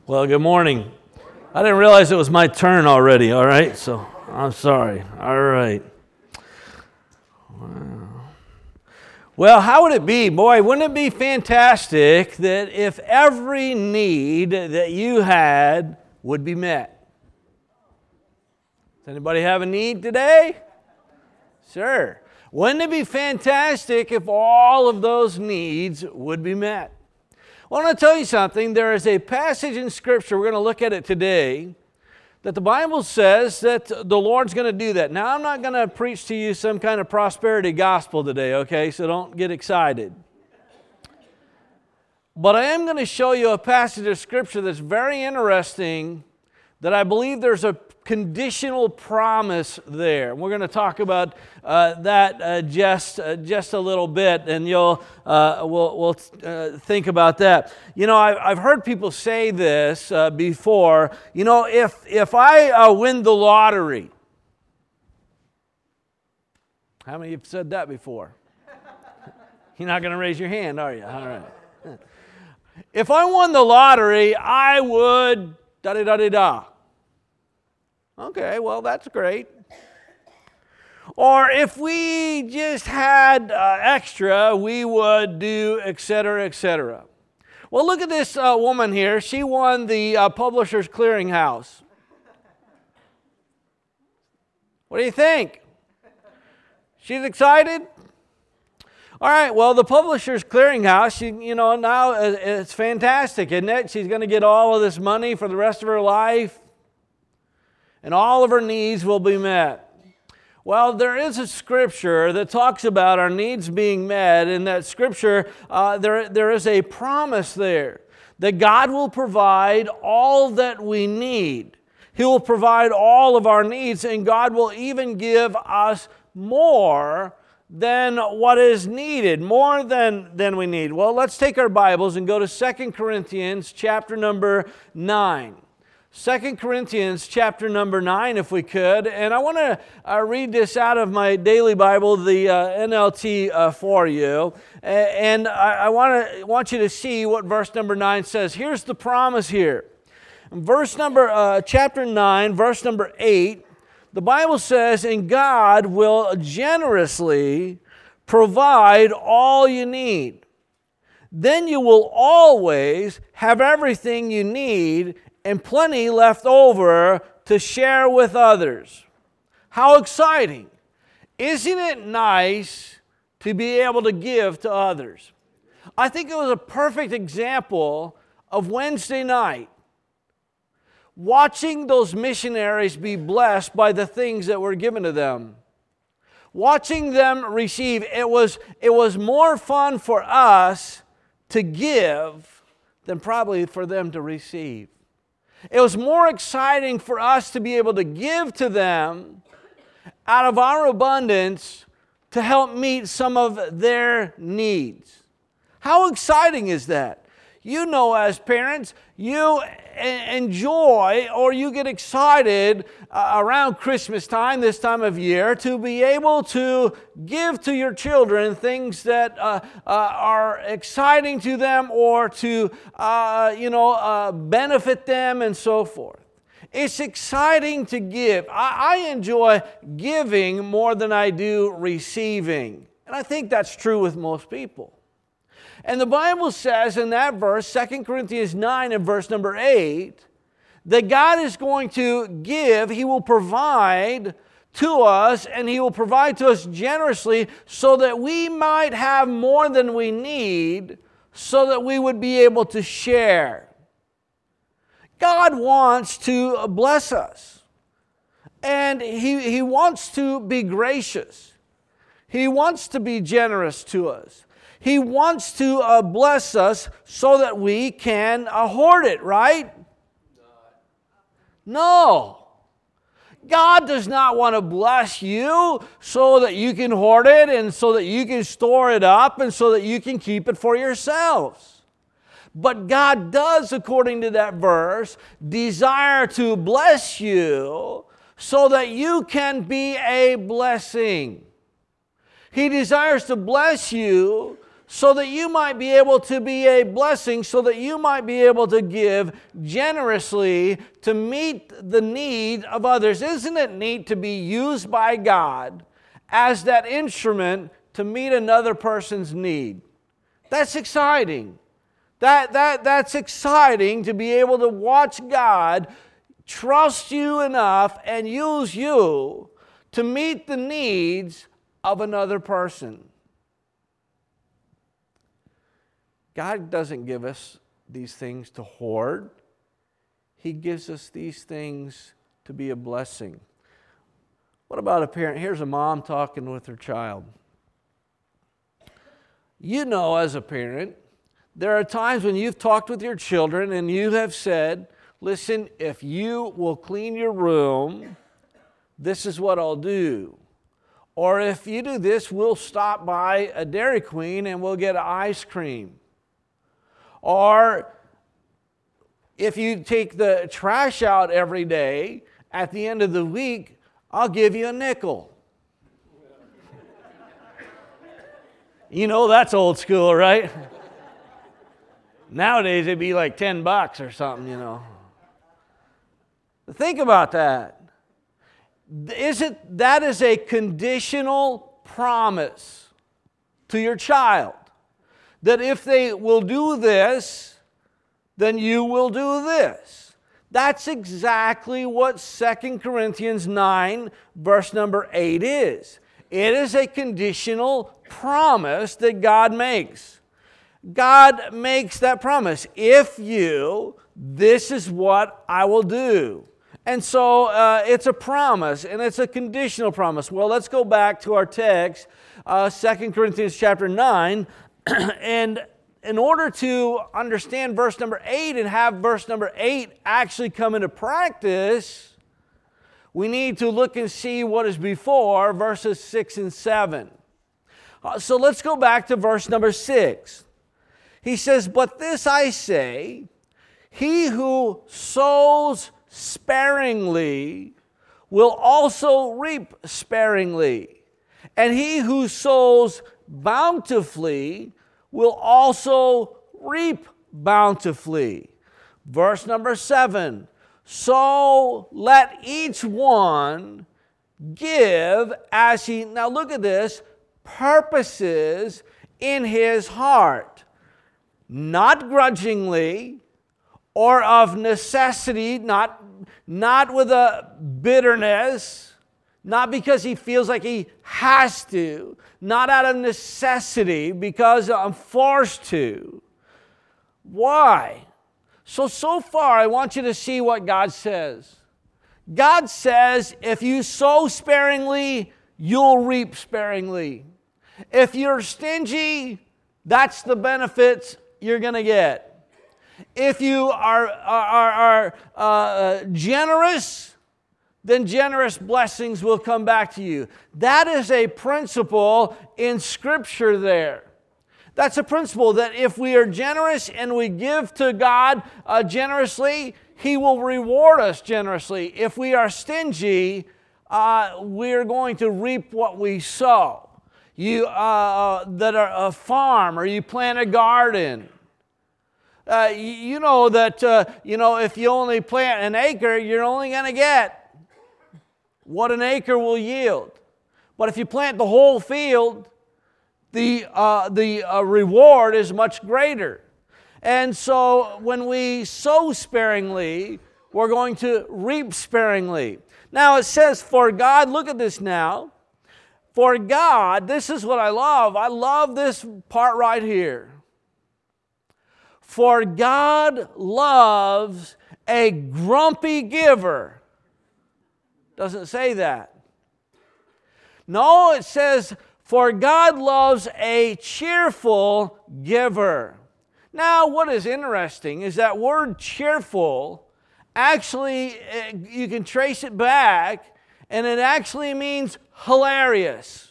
Well, good morning. I didn't realize it was my turn already, all right? So I'm sorry. All right. Wow. Well, how would it be? Boy, wouldn't it be fantastic that if every need that you had would be met? Does anybody have a need today? Sure. Wouldn't it be fantastic if all of those needs would be met? Well, I want to tell you something. There is a passage in Scripture, we're going to look at it today, that the Bible says that the Lord's going to do that. Now, I'm not going to preach to you some kind of prosperity gospel today, okay? So don't get excited. But I am going to show you a passage of Scripture that's very interesting, that I believe there's a conditional promise there. We're going to talk about that just a little bit, and we'll think about that. You know, I've heard people say this before. You know, if I win the lottery, how many of you have said that before? You're not going to raise your hand, are you? All right. If I won the lottery, I would da-da-da-da-da. Okay, well, that's great. Or if we just had extra, we would do et cetera, et cetera. Well, look at this woman here. She won the Publishers Clearinghouse. What do you think? She's excited? All right, well, the Publishers Clearinghouse, now it's fantastic, isn't it? She's going to get all of this money for the rest of her life, and all of her needs will be met. Well, there is a scripture that talks about our needs being met. In that scripture, there is a promise there that God will provide all that we need. He will provide all of our needs, and God will even give us more than what is needed, more than we need. Well, let's take our Bibles and go to 2 Corinthians chapter number 9. 2 Corinthians chapter number 9, if we could. And I want to read this out of my daily Bible, the NLT, for you. And I want you to see what verse number 9 says. Here's the promise here. Chapter 9, verse number 8, the Bible says, "And God will generously provide all you need. Then you will always have everything you need and plenty left over to share with others." How exciting. Isn't it nice to be able to give to others? I think it was a perfect example of Wednesday night. Watching those missionaries be blessed by the things that were given to them. Watching them receive. It was more fun for us to give than probably for them to receive. It was more exciting for us to be able to give to them out of our abundance to help meet some of their needs. How exciting is that? You know, as parents, you enjoy or you get excited around Christmas time, this time of year, to be able to give to your children things that are exciting to them or to benefit them and so forth. It's exciting to give. I enjoy giving more than I do receiving. And I think that's true with most people. And the Bible says in that verse, 2 Corinthians 9 and verse number 8, that God is going to give, He will provide to us, and He will provide to us generously so that we might have more than we need, so that we would be able to share. God wants to bless us, and He wants to be gracious. He wants to be generous to us. He wants to bless us so that we can hoard it, right? No. God does not want to bless you so that you can hoard it and so that you can store it up and so that you can keep it for yourselves. But God does, according to that verse, desire to bless you so that you can be a blessing. He desires to bless you so that you might be able to be a blessing, so that you might be able to give generously to meet the need of others. Isn't it neat to be used by God as that instrument to meet another person's need? That's exciting. That's exciting to be able to watch God trust you enough and use you to meet the needs of another person. God doesn't give us these things to hoard. He gives us these things to be a blessing. What about a parent? Here's a mom talking with her child. You know, as a parent, there are times when you've talked with your children and you have said, listen, if you will clean your room, this is what I'll do. Or if you do this, we'll stop by a Dairy Queen and we'll get ice cream. Or if you take the trash out every day, at the end of the week, I'll give you a nickel. You know that's old school, right? Nowadays it'd be like $10 or something, you know. Think about that. That is a conditional promise to your child. That if they will do this, then you will do this. That's exactly what 2 Corinthians 9, verse number 8 is. It is a conditional promise that God makes. God makes that promise. If you, this is what I will do. And so it's a promise, and it's a conditional promise. Well, let's go back to our text, 2 Corinthians chapter 9. And in order to understand verse number 8 and have verse number 8 actually come into practice, we need to look and see what is before verses 6 and 7. So let's go back to verse number 6. He says, "But this I say, he who sows sparingly will also reap sparingly. And he who sows bountifully will also reap bountifully." Verse number 7. "So let each one give as he," now look at this, "purposes in his heart, not grudgingly or of necessity," not with a bitterness, not because he feels like he has to, not out of necessity because I'm forced to. Why? So far I want you to see what God says. God says if you sow sparingly, you'll reap sparingly. If you're stingy, that's the benefits you're going to get. If you are generous, then generous blessings will come back to you. That is a principle in Scripture there. That's a principle that if we are generous and we give to God generously, He will reward us generously. If we are stingy, we're going to reap what we sow. You that are a farm or you plant a garden, you know that if you only plant an acre, you're only going to get what an acre will yield. But if you plant the whole field, the reward is much greater. And so when we sow sparingly, we're going to reap sparingly. Now it says, for God, look at this now. For God, this is what I love. I love this part right here. For God loves a grumpy giver. Doesn't say that. No, it says, for God loves a cheerful giver. Now, what is interesting is that word cheerful, actually, you can trace it back, and it actually means hilarious.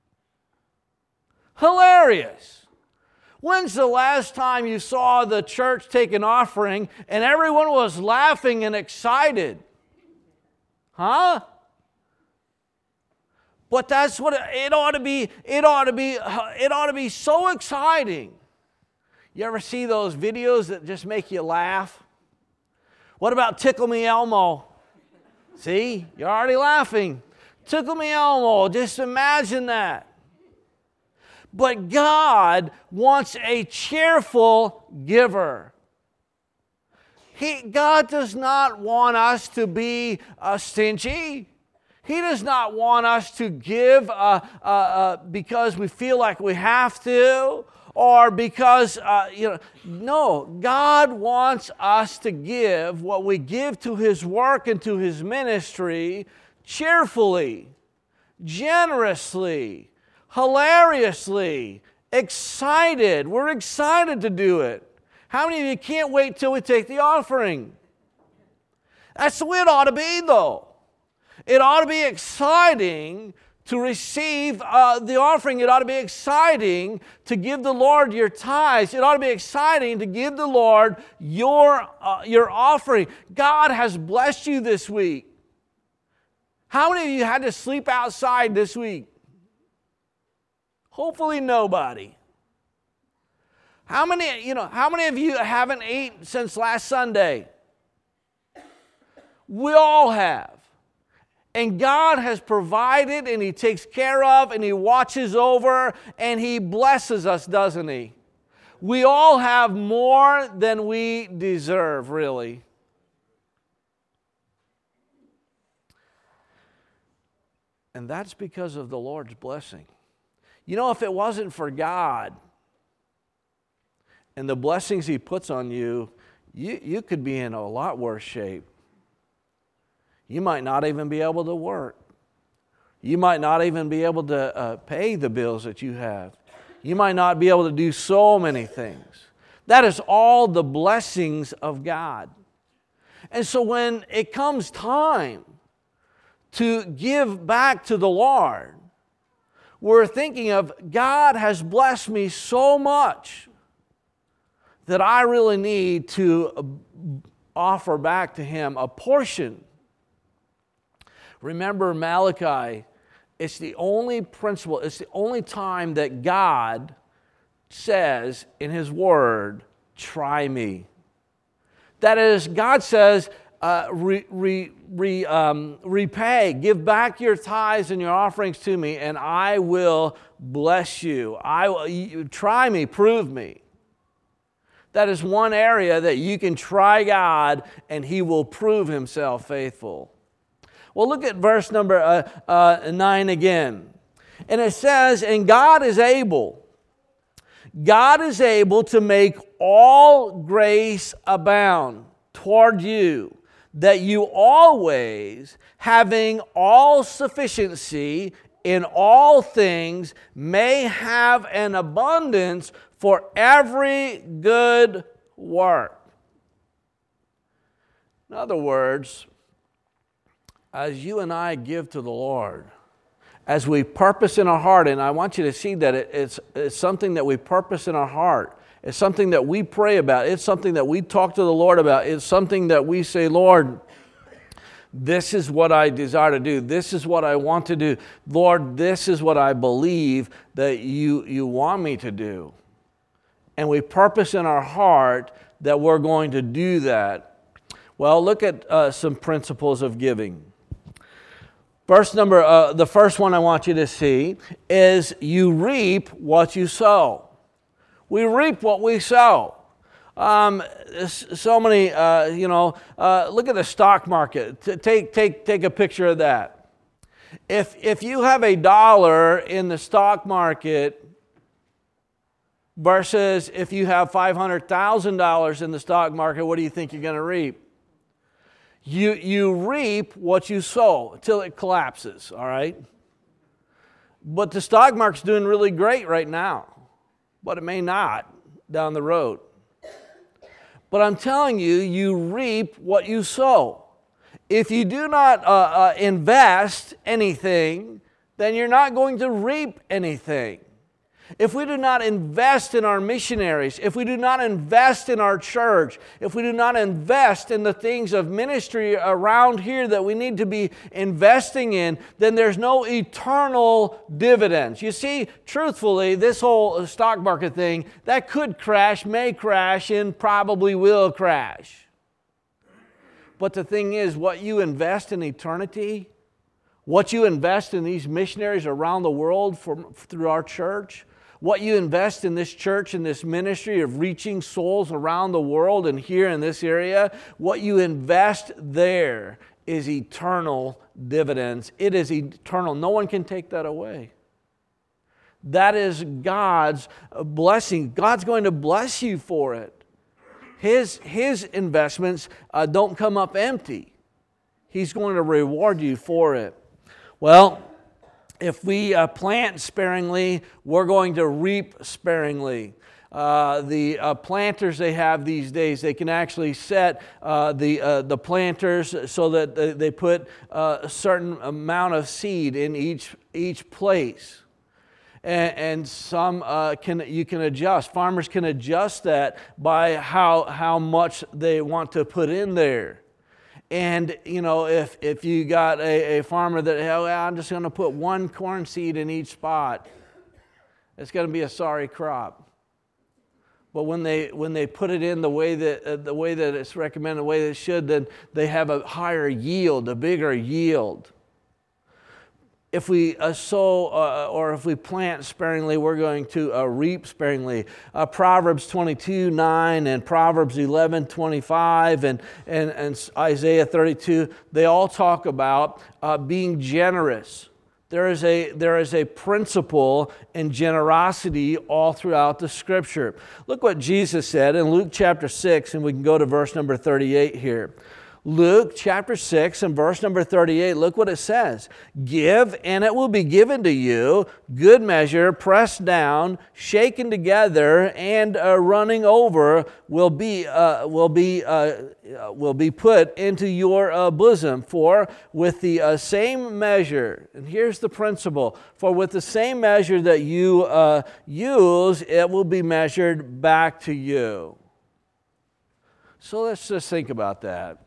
Hilarious. When's the last time you saw the church take an offering and everyone was laughing and excited? Huh? But that's what it ought to be. It ought to be so exciting. You ever see those videos that just make you laugh? What about Tickle Me Elmo? See, you're already laughing. Tickle Me Elmo, just imagine that. But God wants a cheerful giver. God does not want us to be stingy. He does not want us to give because we feel like we have to, or because, no, God wants us to give what we give to His work and to His ministry cheerfully, generously, hilariously, excited. We're excited to do it. How many of you can't wait till we take the offering? That's the way it ought to be, though. It ought to be exciting to receive the offering. It ought to be exciting to give the Lord your tithes. It ought to be exciting to give the Lord your offering. God has blessed you this week. How many of you had to sleep outside this week? Hopefully nobody. How many of you haven't eaten since last Sunday? We all have. And God has provided, and He takes care of, and He watches over, and He blesses us, doesn't He? We all have more than we deserve, really. And that's because of the Lord's blessing. You know, if it wasn't for God and the blessings He puts on you, you could be in a lot worse shape. You might not even be able to work. You might not even be able to pay the bills that you have. You might not be able to do so many things. That is all the blessings of God. And so when it comes time to give back to the Lord, we're thinking of, God has blessed me so much that I really need to offer back to Him a portion. Remember Malachi, it's the only principle, it's the only time that God says in His Word, try me. That is, God says, repay, give back your tithes and your offerings to me, and I will bless you. Try me, prove me. That is one area that you can try God, and He will prove Himself faithful. Well, look at verse number 9 again. And it says, and God is able to make all grace abound toward you, that you always, having all sufficiency in all things, may have an abundance for every good work. In other words, as you and I give to the Lord, as we purpose in our heart, and I want you to see that it's something that we purpose in our heart. It's something that we pray about. It's something that we talk to the Lord about. It's something that we say, Lord, this is what I desire to do. This is what I want to do. Lord, this is what I believe that you want me to do. And we purpose in our heart that we're going to do that. Well, look at some principles of giving. The first one I want you to see is you reap what you sow. We reap what we sow. So many, look at the stock market. Take a picture of that. If you have $1 in the stock market versus if you have $500,000 in the stock market, what do you think you're going to reap? You reap what you sow until it collapses, all right? But the stock market's doing really great right now, but it may not down the road. But I'm telling you, you reap what you sow. If you do not invest anything, then you're not going to reap anything. if we do not invest in our missionaries, if we do not invest in our church, if we do not invest in the things of ministry around here that we need to be investing in, then there's no eternal dividends. You see, truthfully, this whole stock market thing, that could crash, may crash, and probably will crash. But the thing is, what you invest in eternity, what you invest in these missionaries around the world through our church, what you invest in this church and this ministry of reaching souls around the world and here in this area, what you invest there is eternal dividends. It is eternal. No one can take that away. That is God's blessing. God's going to bless you for it. His investments don't come up empty. He's going to reward you for it. Well, if we plant sparingly, we're going to reap sparingly. The planters they have these days, they can actually set the planters so that they put a certain amount of seed in each place. And some you can adjust. Farmers can adjust that by how much they want to put in there. And, you know, if you got a farmer that, I'm just going to put one corn seed in each spot, it's going to be a sorry crop. But when they put it in the way that it's recommended, the way that it should, then they have a higher yield, a bigger yield. If we sow or if we plant sparingly, we're going to reap sparingly. Proverbs 22:9 and Proverbs 11:25 and Isaiah 32, they all talk about being generous. There is a principle in generosity all throughout the Scripture. Look what Jesus said in Luke chapter 6, and we can go to verse number 38 here. Luke chapter 6 and verse number 38, look what it says. Give, and it will be given to you, good measure, pressed down, shaken together, and running over will be put into your bosom. For with the same measure, and here's the principle, for with the same measure that you use, it will be measured back to you. So let's just think about that.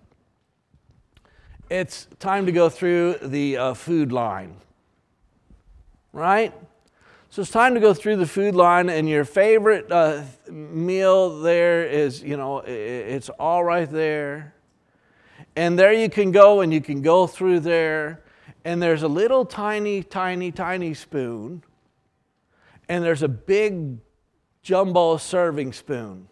It's time to go through the food line, right? So it's time to go through the food line, and your favorite meal there is, it's all right there. And there you can go, and you can go through there, and there's a little tiny, tiny, tiny spoon, and there's a big jumbo serving spoon.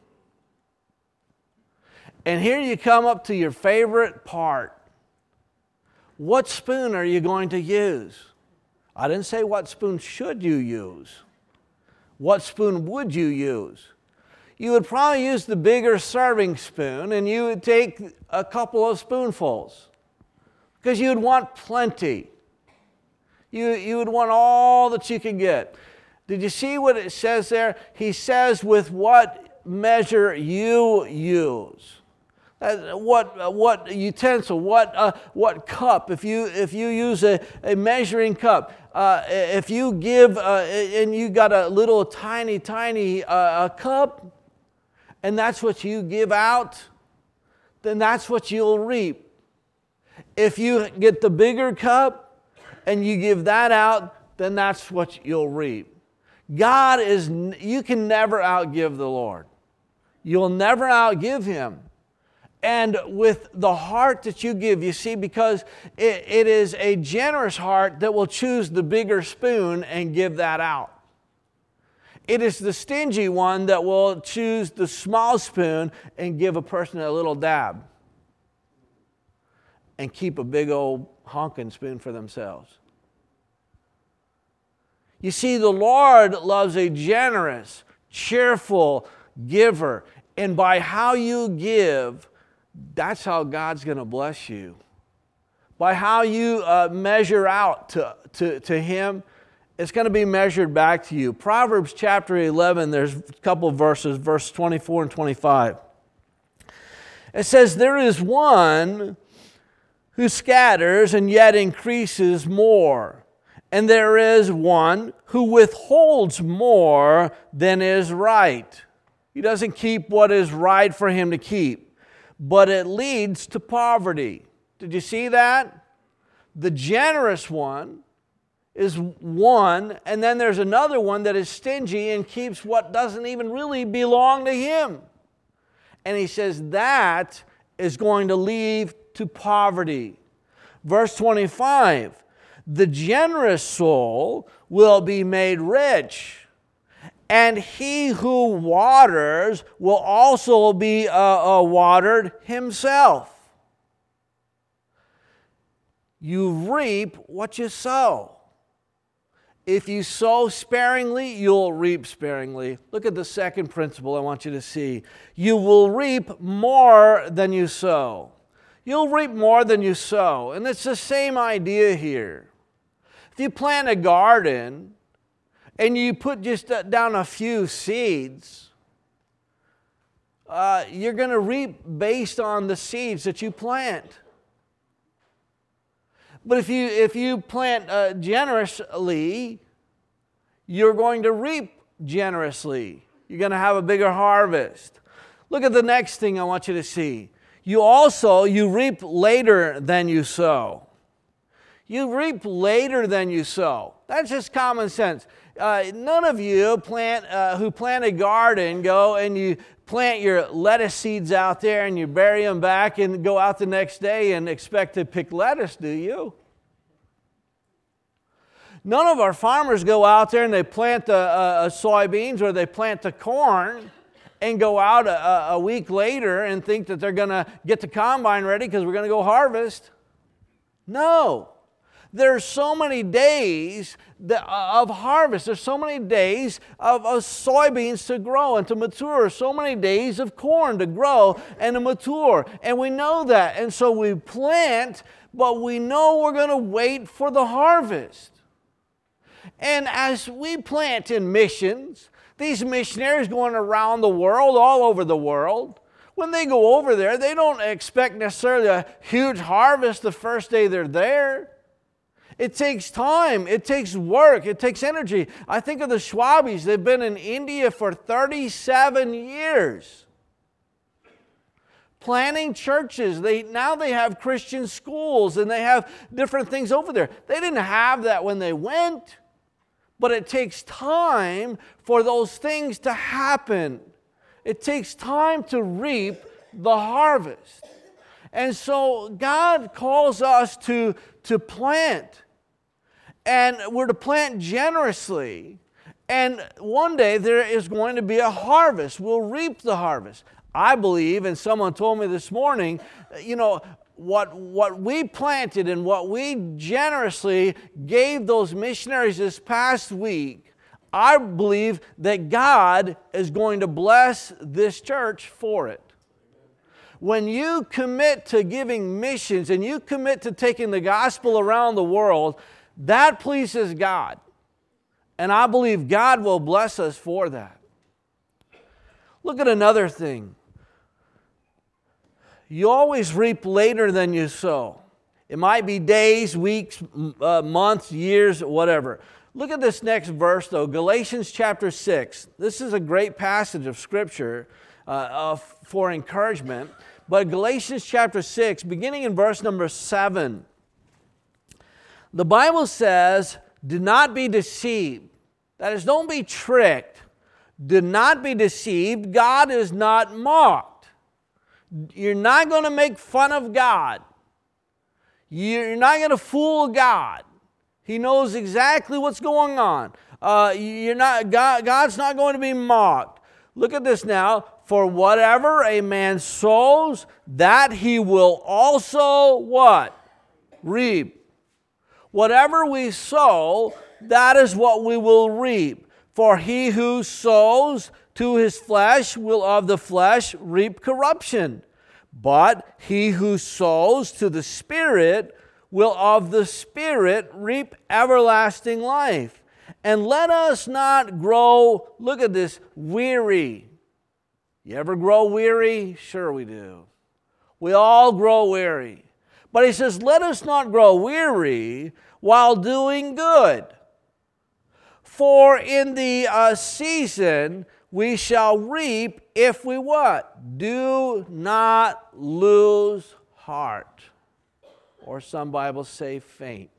And here you come up to your favorite part. What spoon are you going to use? I didn't say what spoon should you use. What spoon would you use? You would probably use the bigger serving spoon, and you would take a couple of spoonfuls because you would want plenty. You would want all that you could get. Did you see what it says there? He says with what measure you use. What utensil, what cup, if you use a measuring cup, if you give and you got a little tiny cup, and that's what you give out, then that's what you'll reap. If you get the bigger cup and you give that out, then that's what you'll reap. You can never outgive the Lord. You'll never outgive Him. And with the heart that you give, you see, because it is a generous heart that will choose the bigger spoon and give that out. It is the stingy one that will choose the small spoon and give a person a little dab and keep a big old honking spoon for themselves. You see, the Lord loves a generous, cheerful giver. And by how you give, that's how God's going to bless you. By how you measure out to Him, it's going to be measured back to you. Proverbs chapter 11, there's a couple of verses, verse 24 and 25. It says, there is one who scatters and yet increases more, and there is one who withholds more than is right. He doesn't keep what is right for him to keep, but it leads to poverty. Did you see that? The generous one is one, and then there's another one that is stingy and keeps what doesn't even really belong to him. And he says that is going to lead to poverty. Verse 25, the generous soul will be made rich, and he who waters will also be watered himself. You reap what you sow. If you sow sparingly, you'll reap sparingly. Look at the second principle I want you to see. You will reap more than you sow. You'll reap more than you sow. And it's the same idea here. If you plant a garden and you put just down a few seeds, you're going to reap based on the seeds that you plant. But if you plant generously, you're going to reap generously. You're going to have a bigger harvest. Look at the next thing I want you to see. You reap later than you sow. You reap later than you sow. That's just common sense. None of you who plant a garden go and you plant your lettuce seeds out there and you bury them back and go out the next day and expect to pick lettuce, do you? None of our farmers go out there and they plant the soybeans or they plant the corn and go out a week later and think that they're going to get the combine ready because we're going to go harvest. No. There's so many days of harvest. There's so many days of soybeans to grow and to mature. So many days of corn to grow and to mature. And we know that. And so we plant, but we know we're going to wait for the harvest. And as we plant in missions, these missionaries going around the world, all over the world, when they go over there, they don't expect necessarily a huge harvest the first day they're there. It takes time, it takes work, it takes energy. I think of the Schwabis. They've been in India for 37 years. Planning churches. Now they have Christian schools and they have different things over there. They didn't have that when they went, but it takes time for those things to happen. It takes time to reap the harvest. And so God calls us to plant. And we're to plant generously. And one day there is going to be a harvest. We'll reap the harvest. I believe, and someone told me this morning, what we planted and what we generously gave those missionaries this past week, I believe that God is going to bless this church for it. When you commit to giving missions and you commit to taking the gospel around the world, that pleases God. And I believe God will bless us for that. Look at another thing. You always reap later than you sow. It might be days, weeks, months, years, whatever. Look at this next verse though, Galatians chapter 6. This is a great passage of Scripture for encouragement. But Galatians chapter 6, beginning in verse number 7. The Bible says, do not be deceived. That is, don't be tricked. Do not be deceived. God is not mocked. You're not going to make fun of God. You're not going to fool God. He knows exactly what's going on. God's not going to be mocked. Look at this now. For whatever a man sows, that he will also what? Reap. Whatever we sow, that is what we will reap. For he who sows to his flesh will of the flesh reap corruption. But he who sows to the Spirit will of the Spirit reap everlasting life. And let us not grow, look at this, weary. You ever grow weary? Sure we do. We all grow weary. But he says, let us not grow weary while doing good. For in the season we shall reap if we what? Do not lose heart. Or some Bibles say faint.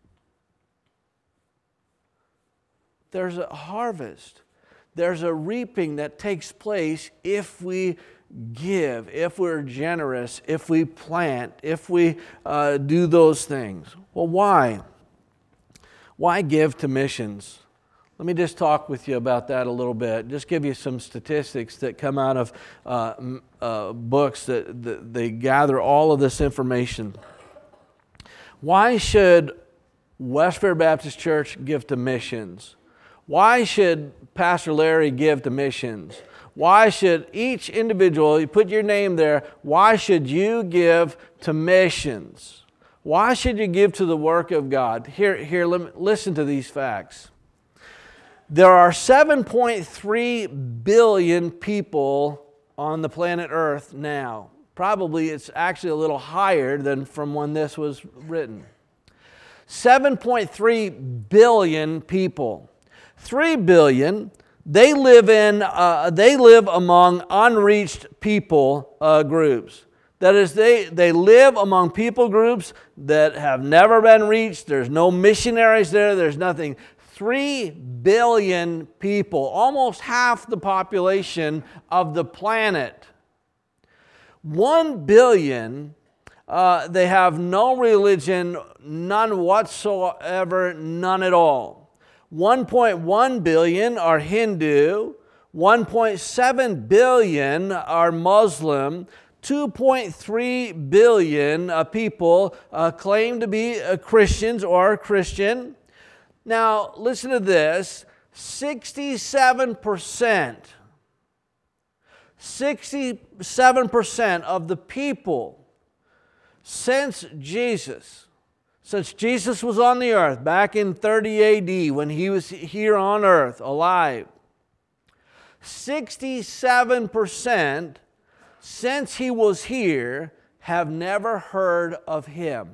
There's a harvest. There's a reaping that takes place if we give, if we're generous, if we plant, if we do those things. Well, why? Why give to missions? Let me just talk with you about that a little bit. Just give you some statistics that come out of books that they gather all of this information. Why should West Fair Baptist Church give to missions? Why should Pastor Larry give to missions? Why should each individual, you put your name there, why should you give to missions? Why should you give to the work of God? Here, listen to these facts. There are 7.3 billion people on the planet Earth now. Probably it's actually a little higher than from when this was written. 7.3 billion people. 3 billion, they live among unreached people groups. That is, they live among people groups that have never been reached. There's no missionaries there. There's nothing. 3 billion people, almost half the population of the planet. 1 billion, they have no religion, none whatsoever, none at all. 1.1 billion are Hindu, 1.7 billion are Muslim, 2.3 billion people claim to be Christians or Christian. Now, listen to this, 67% of the people since Jesus was on the earth, back in 30 AD, when he was here on earth, alive, 67% since he was here have never heard of him.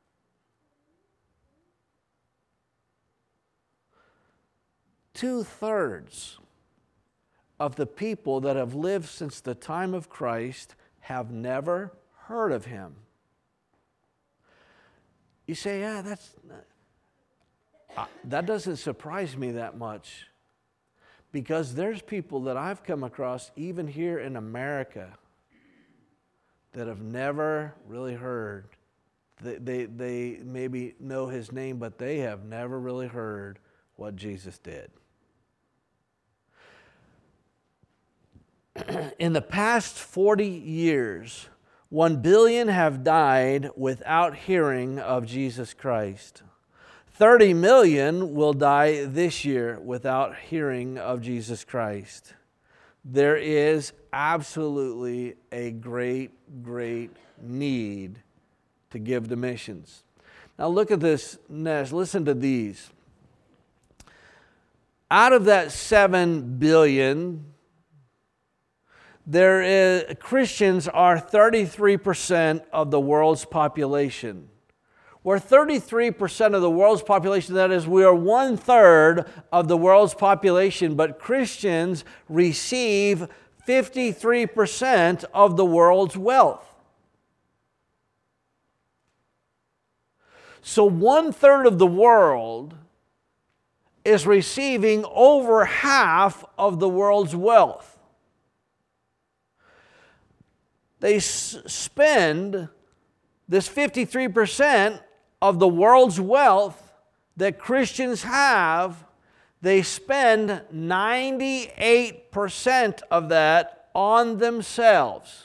Two-thirds of the people that have lived since the time of Christ have never heard of him. You say, yeah, that doesn't surprise me that much, because there's people that I've come across, even here in America, that have never really heard. They maybe know his name, but they have never really heard what Jesus did. In the past 40 years, 1 billion have died without hearing of Jesus Christ. 30 million will die this year without hearing of Jesus Christ. There is absolutely a great, great need to give to missions. Now look at this next. Listen to these. Out of that 7 billion, Christians are 33% of the world's population. We're 33% of the world's population. That is, we are 1/3 of the world's population, but Christians receive 53% of the world's wealth. So 1/3 of the world is receiving over half of the world's wealth. They spend this 53% of the world's wealth that Christians have, they spend 98% of that on themselves.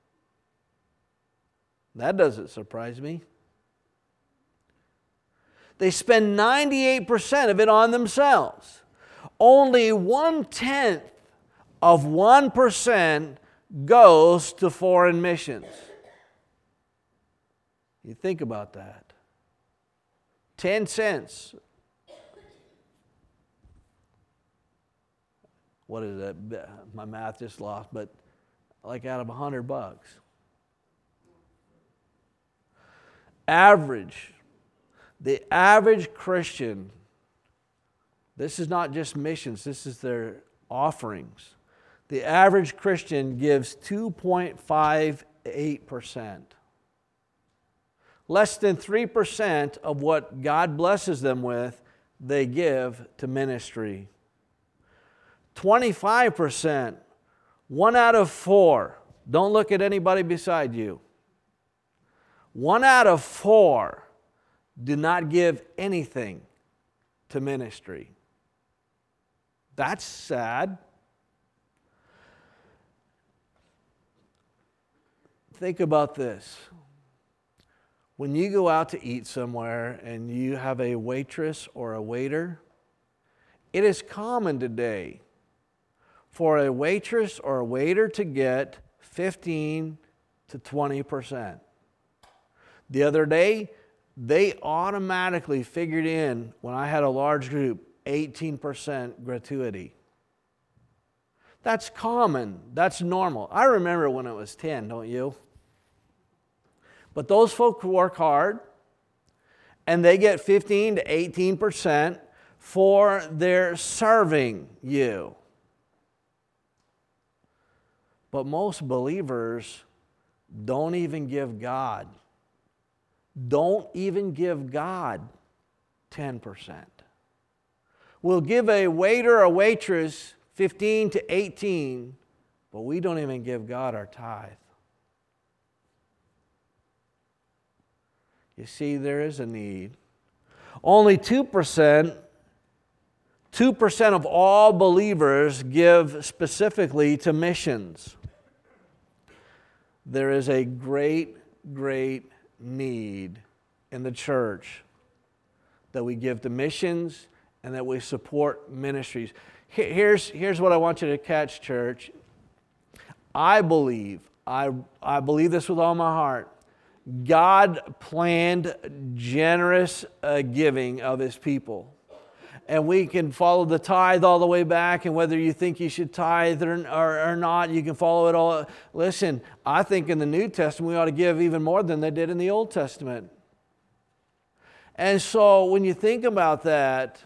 That doesn't surprise me. They spend 98% of it on themselves. Only 1/10 of 1% goes to foreign missions. You think about that. 10 cents. What is that? My math just lost, but like out of $100. the average Christian, this is not just missions, this is their offerings. The average Christian gives 2.58%. Less than 3% of what God blesses them with, they give to ministry. 25%, 1 out of 4. Don't look at anybody beside you. 1 out of 4 do not give anything to ministry. That's sad. Think about this. When you go out to eat somewhere and you have a waitress or a waiter, it is common today for a waitress or a waiter to get 15 to 20%. The other day, they automatically figured in, when I had a large group, 18% gratuity. That's common. That's normal. I remember when it was 10, don't you? But those folk work hard, and they get 15 to 18% for their serving you. But most believers don't even give God. Don't even give God 10%. We'll give a waiter or waitress 15 to 18, but we don't even give God our tithe. You see, there is a need. Only 2% of all believers give specifically to missions. There is a great, great need in the church that we give to missions and that we support ministries. Here's what I want you to catch, church. I believe this with all my heart. God planned generous giving of His people. And we can follow the tithe all the way back, and whether you think you should tithe or not, you can follow it all. Listen, I think in the New Testament we ought to give even more than they did in the Old Testament. And so when you think about that,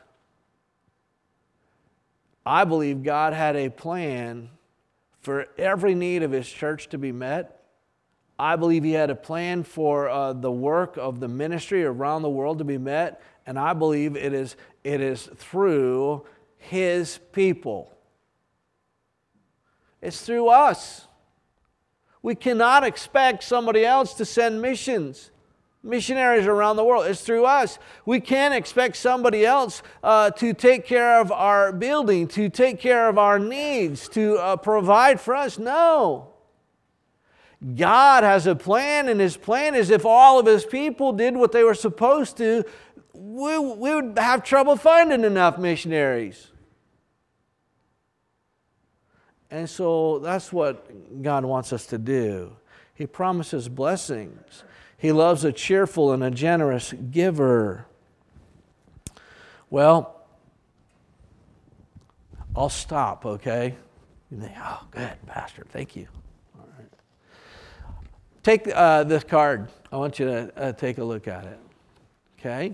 I believe God had a plan for every need of His church to be met. I believe He had a plan for the work of the ministry around the world to be met, and I believe it is through His people. It's through us. We cannot expect somebody else to send missionaries around the world. It's through us. We can't expect somebody else to take care of our building, to take care of our needs, to provide for us. No. God has a plan, and His plan is if all of His people did what they were supposed to, we would have trouble finding enough missionaries. And so that's what God wants us to do. He promises blessings. He loves a cheerful and a generous giver. Well, I'll stop, okay? You think, oh, good, Pastor, thank you. All right. Take this card. I want you to take a look at it, okay?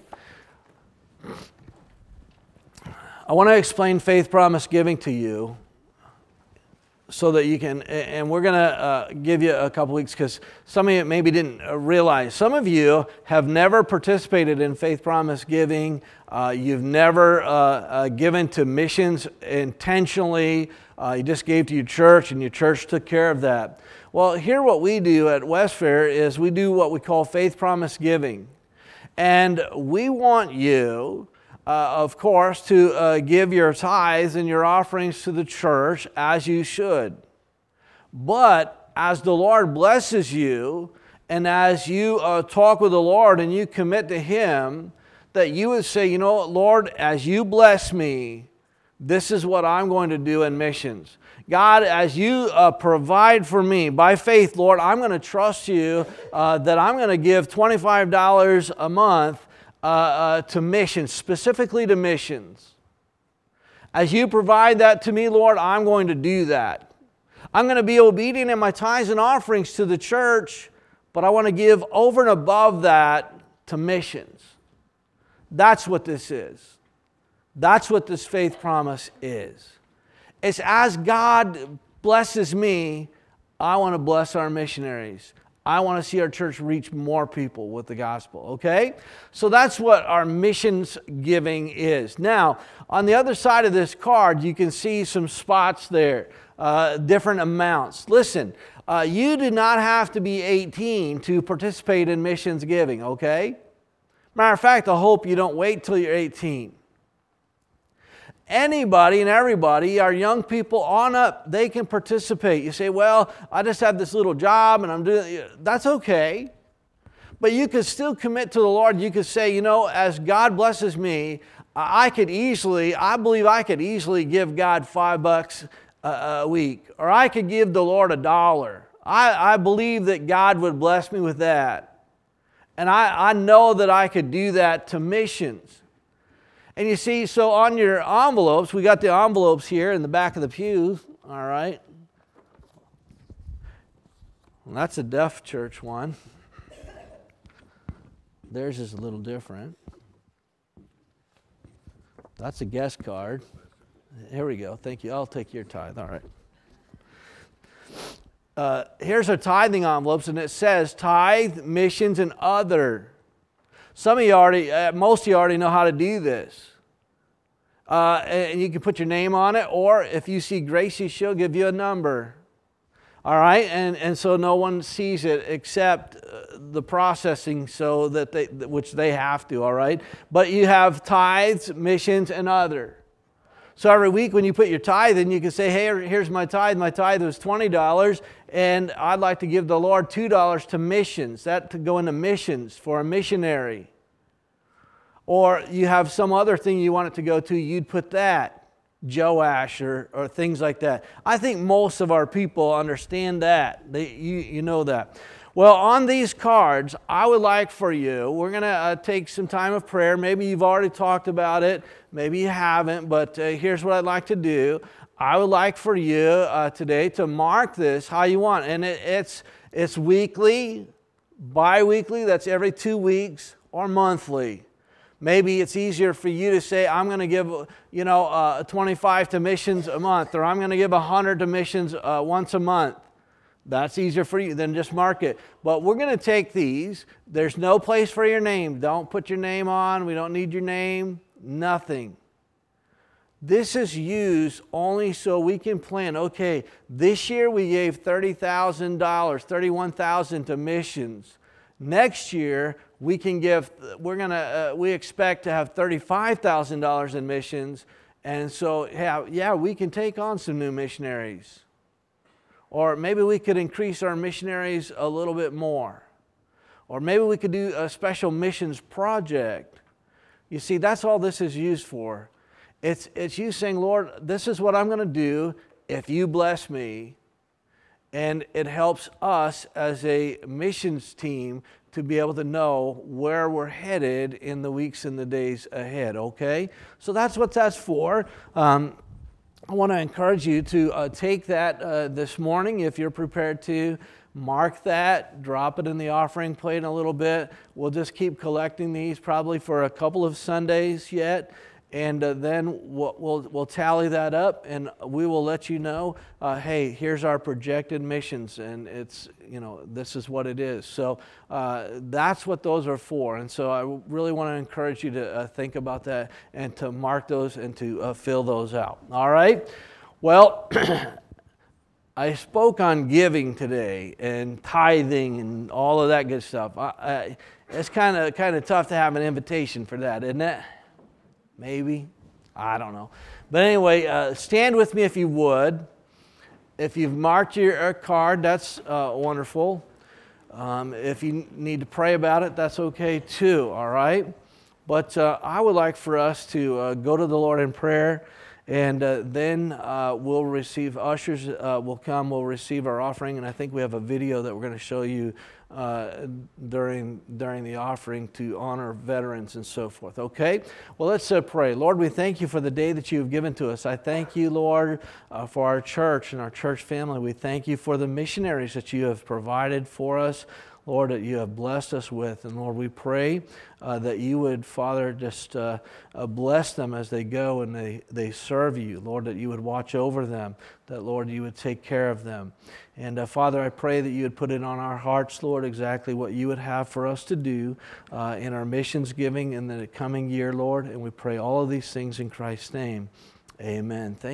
I want to explain faith promise giving to you so that you can, and we're going to give you a couple weeks because some of you maybe didn't realize. Some of you have never participated in faith promise giving. You've never given to missions intentionally. You just gave to your church and your church took care of that. Well, here what we do at Westfair is we do what we call faith promise giving. And we want you, of course, to give your tithes and your offerings to the church as you should. But as the Lord blesses you, and as you talk with the Lord and you commit to Him, that you would say, you know, Lord, as you bless me, this is what I'm going to do in missions. God, as you provide for me by faith, Lord, I'm going to trust you that I'm going to give $25 a month to missions, specifically to missions. As you provide that to me, Lord, I'm going to do that. I'm going to be obedient in my tithes and offerings to the church, but I want to give over and above that to missions. That's what this is. That's what this faith promise is. It's as God blesses me, I want to bless our missionaries. I want to see our church reach more people with the gospel, okay? So that's what our missions giving is. Now, on the other side of this card, you can see some spots there, different amounts. Listen, you do not have to be 18 to participate in missions giving, okay? Matter of fact, I hope you don't wait till you're 18. Anybody and everybody, our young people on up, they can participate. You say, well, I just have this little job and I'm doing, that's okay. But you could still commit to the Lord. You could say, as God blesses me, I believe I could easily give God $5 a week. Or I could give the Lord $1. I believe that God would bless me with that. And I know that I could do that to missions. And you see, so on your envelopes, we got the envelopes here in the back of the pews, all right? Well, that's a deaf church one. Theirs is a little different. That's a guest card. Here we go. Thank you. I'll take your tithe. All right. Here's our tithing envelopes, and it says tithe, missions, and other. Some of you most of you already know how to do this. And you can put your name on it, or if you see Gracie, she'll give you a number. All right, and so no one sees it except the processing, so that which they have to. All right, but you have tithes, missions, and other. So every week when you put your tithe in, you can say, hey, here's my tithe. My tithe was $20, and I'd like to give the Lord $2 to missions. That to go into missions for a missionary. Or you have some other thing you want it to go to, you'd put that, Joash or things like that. I think most of our people understand that. You know that. Well, on these cards, I would like for you, we're going to take some time of prayer. Maybe you've already talked about it. Maybe you haven't, but here's what I'd like to do. I would like for you today to mark this how you want. And it's weekly, bi-weekly, that's every 2 weeks, or monthly. Maybe it's easier for you to say, I'm going to give 25 to missions a month, or I'm going to give 100 to missions once a month. That's easier for you than just mark it. But we're going to take these. There's no place for your name. Don't put your name on. We don't need your name. Nothing. This is used only so we can plan. Okay, this year we gave $30,000, $31,000 to missions. Next year we can give. We expect to have $35,000 in missions, and so we can take on some new missionaries. Or maybe we could increase our missionaries a little bit more. Or maybe we could do a special missions project. You see, that's all this is used for. It's you saying, Lord, this is what I'm going to do if you bless me. And it helps us as a missions team to be able to know where we're headed in the weeks and the days ahead, okay? So that's what that's for. I want to encourage you to take that this morning if you're prepared to. Mark that, drop it in the offering plate in a little bit. We'll just keep collecting these probably for a couple of Sundays yet. And then we'll tally that up, and we will let you know, hey, here's our projected missions, and it's, this is what it is. So that's what those are for. And so I really want to encourage you to think about that and to mark those and to fill those out. All right? Well, I spoke on giving today and tithing and all of that good stuff. It's kind of tough to have an invitation for that, isn't it? Maybe. I don't know. But anyway, stand with me if you would. If you've marked your card, that's wonderful. If you need to pray about it, that's okay too, all right? But I would like for us to go to the Lord in prayer, and then we'll receive, ushers will come, we'll receive our offering, and I think we have a video that we're going to show you during the offering to honor veterans and so forth. Okay? Well, let's pray. Lord, we thank you for the day that you have given to us. I thank you, Lord, for our church and our church family. We thank you for the missionaries that you have provided for us. Lord, that you have blessed us with. And Lord, we pray that you would, Father, just bless them as they go and they serve you. Lord, that you would watch over them, that, Lord, you would take care of them. And Father, I pray that you would put it on our hearts, Lord, exactly what you would have for us to do in our missions giving in the coming year, Lord. And we pray all of these things in Christ's name. Amen. Thank